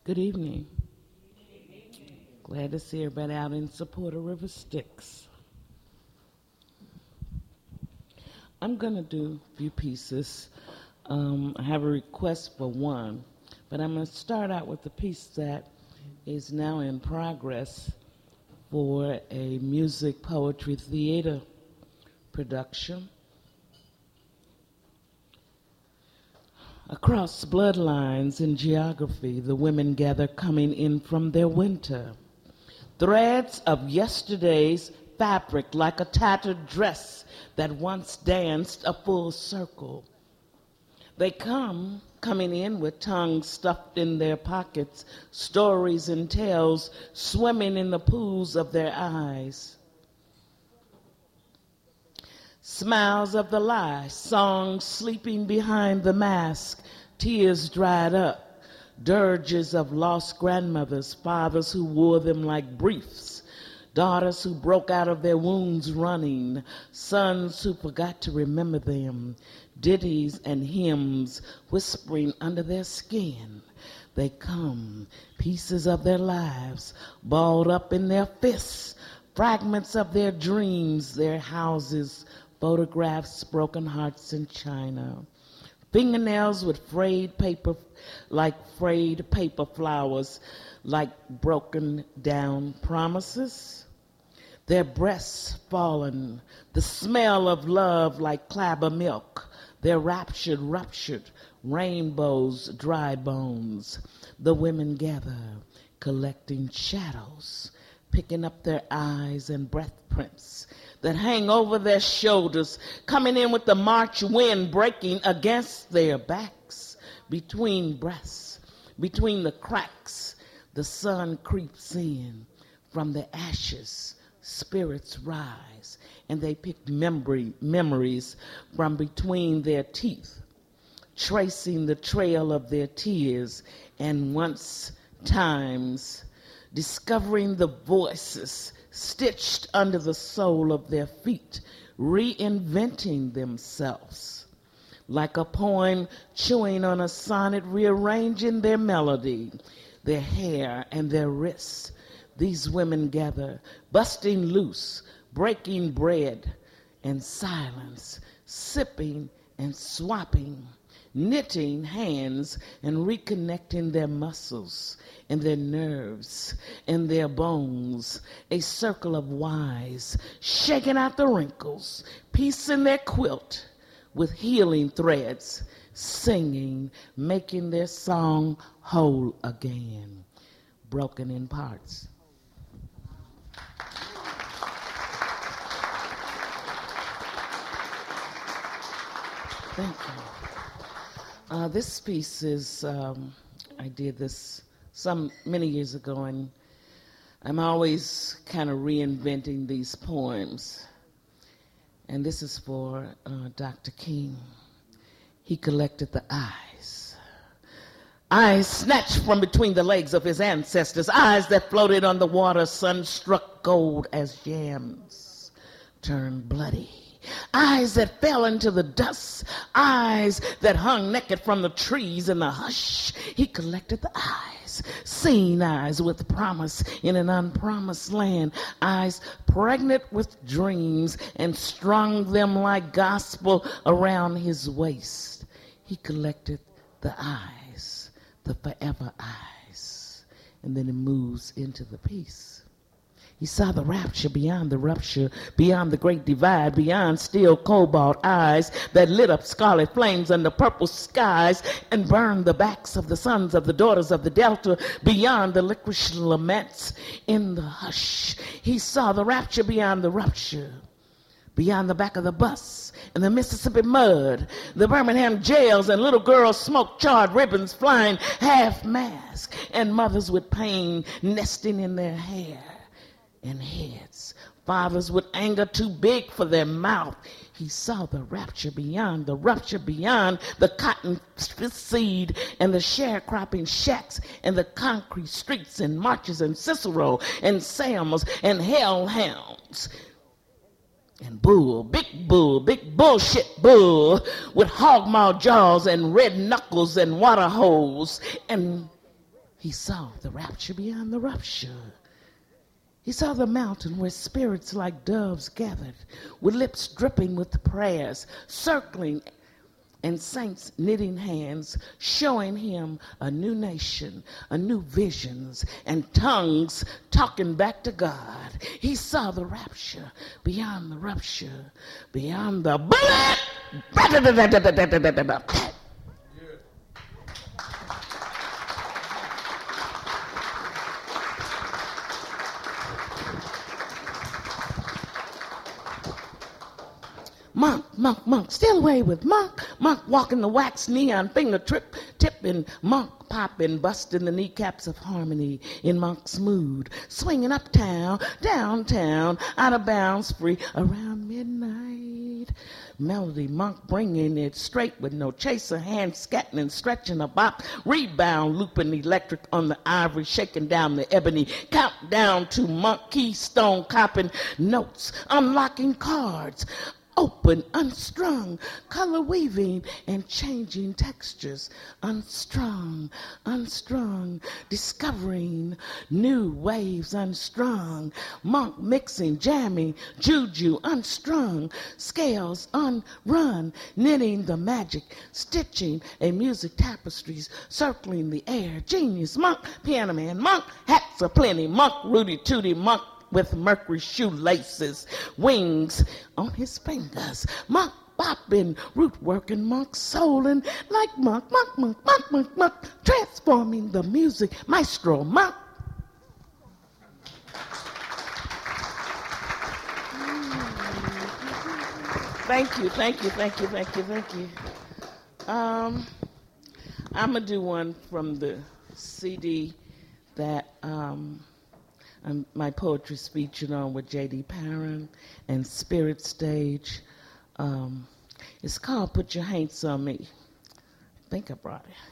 Good evening. Glad to see everybody out in support of River Styx. I'm going to do a few pieces. I have a request for one, but I'm going to start out with the piece that is now in progress for a music, poetry, theater production. Across bloodlines and geography, the women gather coming in from their winter. Threads of yesterday's fabric like a tattered dress that once danced a full circle. They coming in with tongues stuffed in their pockets, stories and tales swimming in the pools of their eyes. Smiles of the lie, songs sleeping behind the mask, tears dried up, dirges of lost grandmothers, fathers who wore them like briefs, daughters who broke out of their wounds running, sons who forgot to remember them, ditties and hymns whispering under their skin. They come, pieces of their lives, balled up in their fists, fragments of their dreams, their houses, photographs, broken hearts in China, fingernails with frayed paper flowers, like broken down promises. Their breasts fallen, the smell of love like clabber milk, their ruptured, rainbows, dry bones. The women gather, collecting shadows, picking up their eyes and breath prints that hang over their shoulders, coming in with the March wind breaking against their backs. Between breaths, between the cracks, the sun creeps in. From the ashes, spirits rise, and they pick memories from between their teeth, tracing the trail of their tears, and once times discovering the voices stitched under the sole of their feet, reinventing themselves. Like a poem chewing on a sonnet, rearranging their melody, their hair and their wrists. These women gather, busting loose, breaking bread and silence, sipping and swapping, knitting hands and reconnecting their muscles and their nerves and their bones, a circle of wise, shaking out the wrinkles, piecing their quilt with healing threads, singing, making their song whole again, broken in parts. Thank you. This piece is, I did this many years ago, and I'm always kind of reinventing these poems. And this is for Dr. King. He collected the eyes. Eyes snatched from between the legs of his ancestors, eyes that floated on the water, sun-struck gold as gems, turned bloody. Eyes that fell into the dust, eyes that hung naked from the trees in the hush. He collected the eyes, seen eyes with promise in an unpromised land, eyes pregnant with dreams, and strung them like gospel around his waist. He collected the eyes, the forever eyes, and then it moves into the peace. He saw the rapture beyond the rupture, beyond the great divide, beyond steel cobalt eyes that lit up scarlet flames under purple skies and burned the backs of the sons of the daughters of the Delta, beyond the licorice laments in the hush. He saw the rapture beyond the rupture, beyond the back of the bus and the Mississippi mud, the Birmingham jails, and little girls smoke-charred ribbons flying half-masked, and mothers with pain nesting in their hair and heads, fathers with anger too big for their mouth. He saw the rapture beyond the rupture, beyond the cotton seed and the sharecropping shacks and the concrete streets and marches and Cicero and Sams and hellhounds. And big bullshit bull with hog maw jaws and red knuckles and water holes and He saw the rapture beyond the rupture. He saw the mountain where spirits like doves gathered, with lips dripping with prayers, circling, and saints knitting hands, showing him a new nation, a new visions, and tongues talking back to God. He saw the rapture beyond the rupture, beyond the bullet. Monk, still away with Monk walking the wax neon finger tipping, Monk popping, busting the kneecaps of harmony in Monk's mood, swinging uptown, downtown, out of bounds, free around midnight. Melody Monk bringing it straight with no chaser, hand scatting and stretching a bop, rebound looping electric on the ivory, shaking down the ebony, countdown to Monk keystone copping notes, unlocking cards, open, unstrung, color weaving and changing textures, unstrung, discovering new waves, unstrung, Monk mixing, jamming, juju, unstrung, scales unrun, knitting the magic, stitching a music tapestries, circling the air, genius, Monk, piano man, Monk, hats aplenty, Monk, Rudy Tooty, Monk, with mercury shoelaces, wings on his fingers, Monk bopping, root working, Monk souling like Monk, transforming the music, maestro, Monk. Thank you. I'm gonna do one from the CD that my poetry featured on with J.D. Perrin and Spirit Stage. It's called Put Your Hands on Me. I think I brought it.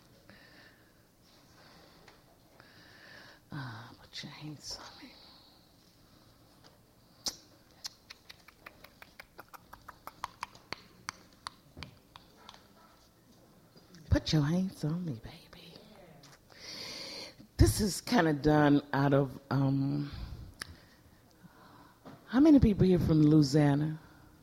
Put your hands on me. Put your hands on me, baby. This is kind of done out of, how many people here from Louisiana?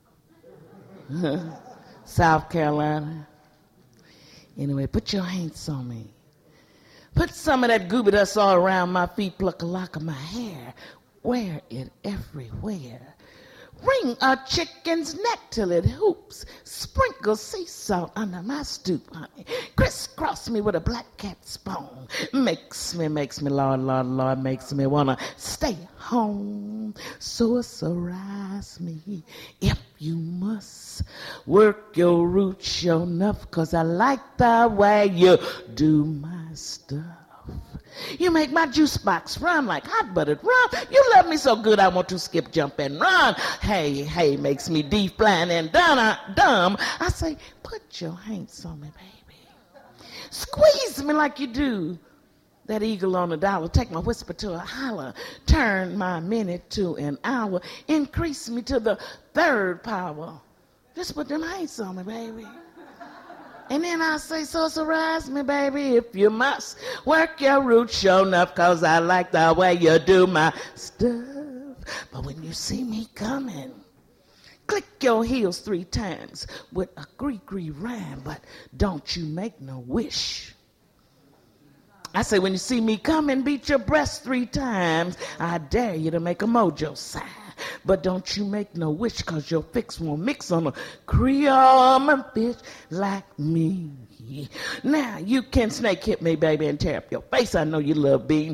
South Carolina? Anyway, put your hands on me. Put some of that gooby dust all around my feet, pluck a lock of my hair. Wear it everywhere. Wring a chicken's neck till it hoops. Sprinkle sea salt under my stoop, honey. Crisscross me with a black cat's bone. Makes me, Lord, makes me wanna stay home. Sorcerize me if you must. Work your roots sure enough, 'cause I like the way you do my stuff. You make my juice box run like hot buttered rum. You love me so good I want to skip, jump, and run. Hey, makes me deep, blind, and dumb. I say, put your hands on me, baby. Squeeze me like you do that eagle on a dollar. Take my whisper to a holler. Turn my minute to an hour. Increase me to the third power. Just put them hands on me, baby. And then I say, sorcerize me, baby, if you must. Work your roots sure enough, 'cause I like the way you do my stuff. But when you see me coming, click your heels 3 times with a gree rhyme, but don't you make no wish. I say, when you see me coming, beat your breast 3 times. I dare you to make a mojo sign. But don't you make no wish, 'cause your fix won't mix on a Creole fish like me. Now, you can snake hit me, baby, and tear up your face. I know you love being.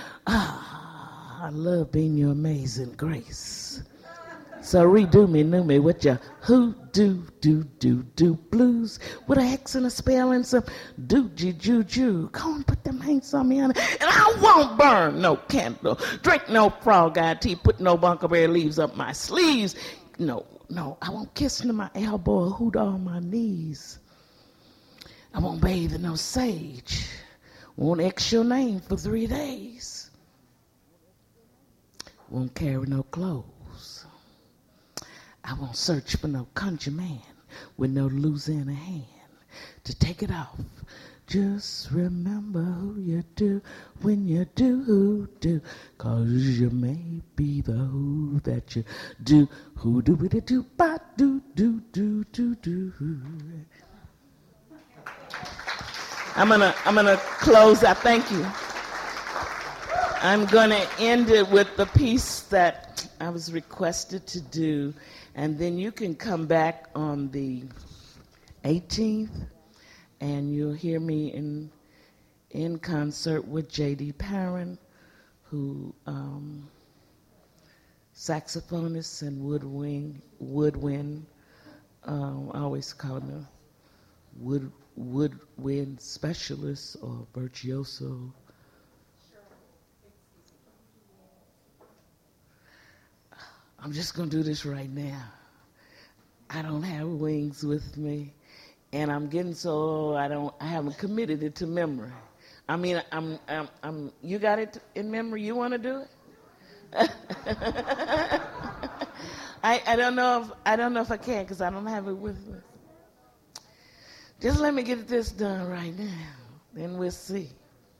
I love being your amazing grace. So redo me, new me with your do blues with a hex and a spell and some juju. Come on, put them hands on me, honey. And I won't burn no candle, drink no frog-eye tea, put no bunkerberry leaves up my sleeves. No, I won't kiss into my elbow or hoot on my knees. I won't bathe in no sage. Won't X your name for 3 days. Won't carry no clothes. I won't search for no country man with no Louisiana hand to take it off Just remember who you do when you do, 'cause you may be the who that you do. Who do it do, ba do. I'm gonna close out. Thank you. I'm gonna end it with the piece that I was requested to do, and then you can come back on the 18th. And you'll hear me in concert with J.D. Perrin, who saxophonist and woodwind. I always call him a woodwind specialist or virtuoso. I'm just gonna do this right now. I don't have wings with me. And I'm getting so old, I haven't committed it to memory. I mean, you got it in memory? You want to do it? I don't know if I can, because I don't have it with me. Just let me get this done right now, then we'll see.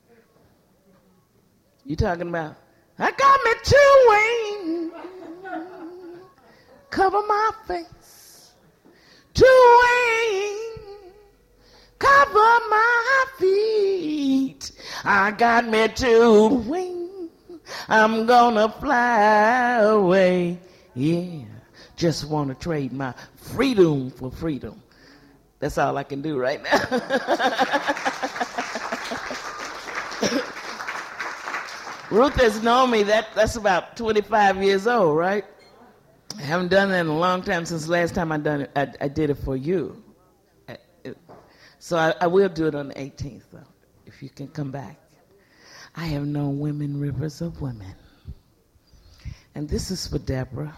You talking about, I got me 2 wings, cover my face, 2 wings, cover my feet. I got me 2 wings. I'm gonna fly away. Yeah, just want to trade my freedom for freedom. That's all I can do right now. Ruth has known me. That's about 25 years old, right? I haven't done that in a long time. Since the last time I did it for you. So I will do it on the 18th, though, if you can come back. I have known women, rivers of women. And this is for Deborah.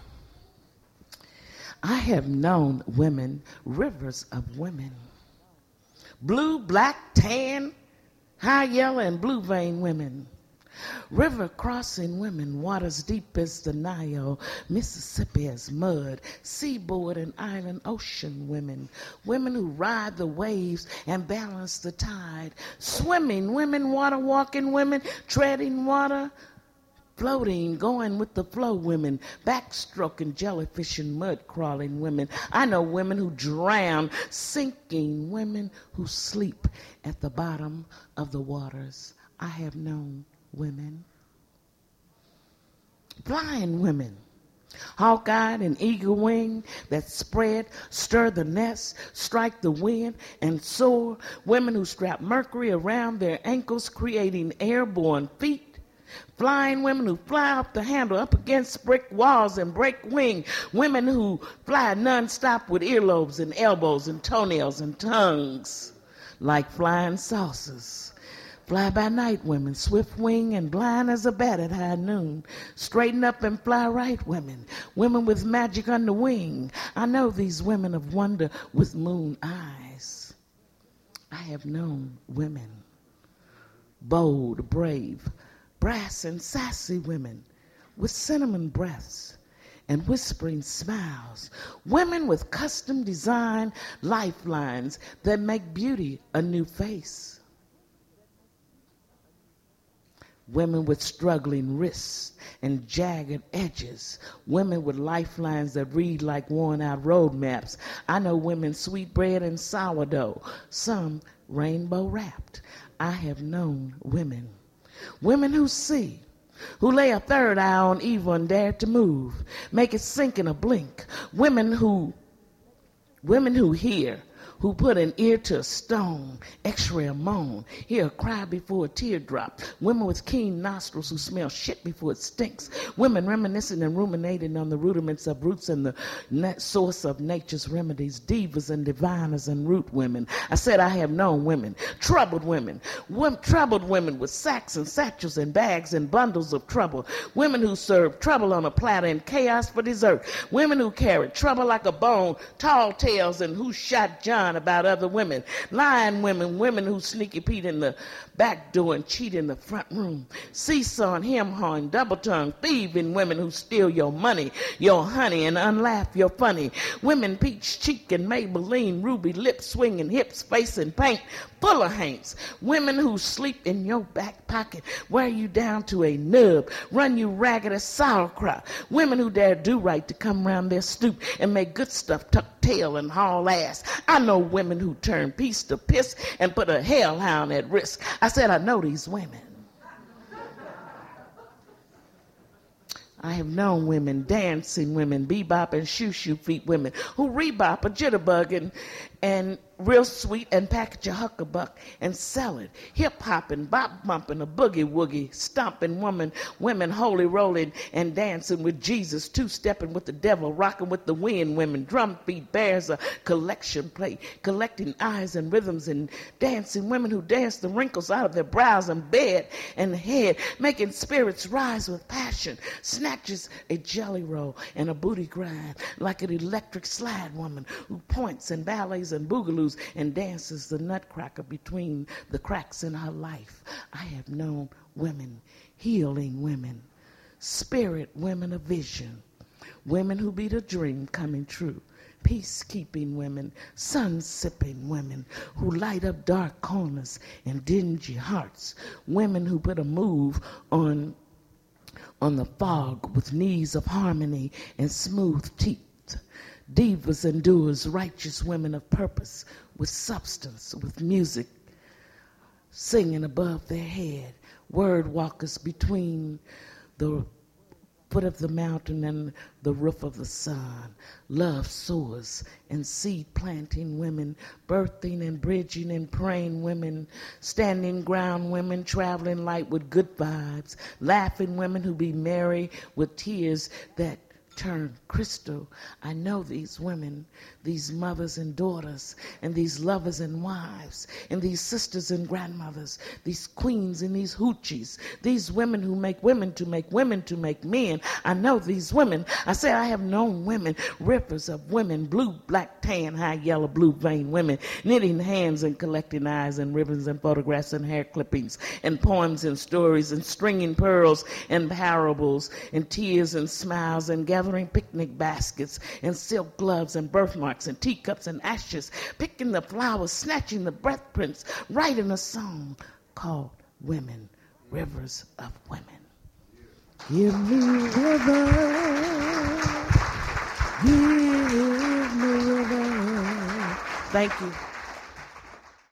I have known women, rivers of women. Blue, black, tan, high yellow, and blue vein women. River crossing women, waters deep as the Nile, Mississippi as mud, seaboard and island ocean women, women who ride the waves and balance the tide, swimming women, water walking women, treading water, floating, going with the flow women, backstroking, jellyfish and mud crawling women. I know women who drown, sinking women who sleep at the bottom of the waters. I have known women. Flying women, hawk-eyed and eagle-winged, that spread, stir the nest, strike the wind, and soar. Women who strap mercury around their ankles, creating airborne feet. Flying women who fly up the handle, up against brick walls and break wing. Women who fly nonstop with earlobes and elbows and toenails and tongues, like flying saucers. Fly-by-night women, swift wing and blind as a bat at high noon. Straighten up and fly right women, women with magic on the wing. I know these women of wonder with moon eyes. I have known women, bold, brave, brass and sassy women with cinnamon breaths and whispering smiles. Women with custom design lifelines that make beauty a new face. Women with struggling wrists and jagged edges. Women with lifelines that read like worn-out road maps. I know women sweetbread and sourdough, some rainbow-wrapped. I have known women. Women who see, who lay a third eye on evil and dare to move, make it sink in a blink. Women who hear, who put an ear to a stone, x-ray a moan, hear a cry before a teardrop. Women with keen nostrils who smell shit before it stinks. Women reminiscing and ruminating on the rudiments of roots and the source of nature's remedies. Divas and diviners and root women. I said I have known women. Troubled women. Troubled women with sacks and satchels and bags and bundles of trouble. Women who serve trouble on a platter and chaos for dessert. Women who carry trouble like a bone, tall tales, and who shot John on about other women. Lying women, women who sneaky Pete in the back door and cheat in the front room. Seesawing, hem-hawing, double-tongued, thieving women who steal your money, your honey, and unlaugh your funny. Women peach cheek and Maybelline, ruby lips, swinging hips, facing paint, full of hanks. Women who sleep in your back pocket, wear you down to a nub, run you ragged as sauerkraut. Women who dare do right to come round their stoop and make good stuff, tuck tail and haul ass. I know women who turn peace to piss and put a hellhound at risk. I said I know these women. I have known women, dancing women, bebop and shoo-shoo feet women who rebop a jitterbug and real sweet and package a huckabuck and sell it. Hip-hopping, bop-bumping, a boogie-woogie, stomping women holy rolling and dancing with Jesus, two-stepping with the devil, rocking with the wind women, drum beat bears a collection plate, collecting eyes and rhythms and dancing women who dance the wrinkles out of their brows and bed and head, making spirits rise with passion, snatches a jelly roll and a booty grind like an electric slide woman who points and ballets and boogaloos and dances the nutcracker between the cracks in her life. I have known women, healing women, spirit women of vision, women who be the dream coming true, peacekeeping women, sun-sipping women who light up dark corners and dingy hearts, women who put a move on the fog with knees of harmony and smooth teeth. Divas and doers, righteous women of purpose, with substance, with music, singing above their head. Word walkers between the foot of the mountain and the roof of the sun. Love sowers and seed planting women, birthing and bridging and praying women, standing ground women, traveling light with good vibes, laughing women who be merry with tears that turn crystal. I know these women, these mothers and daughters, and these lovers and wives, and these sisters and grandmothers, these queens and these hoochies, these women who make women to make women to make men. I know these women. I said I have known women, rivers of women, blue, black, tan, high, yellow, blue vein women, knitting hands and collecting eyes and ribbons and photographs and hair clippings and poems and stories and stringing pearls and parables and tears and smiles and gathering picnic baskets and silk gloves and birthmarks and teacups and ashes, picking the flowers, snatching the breath prints, writing a song called Women, Rivers of Women. Give me rivers, give me rivers. Thank you.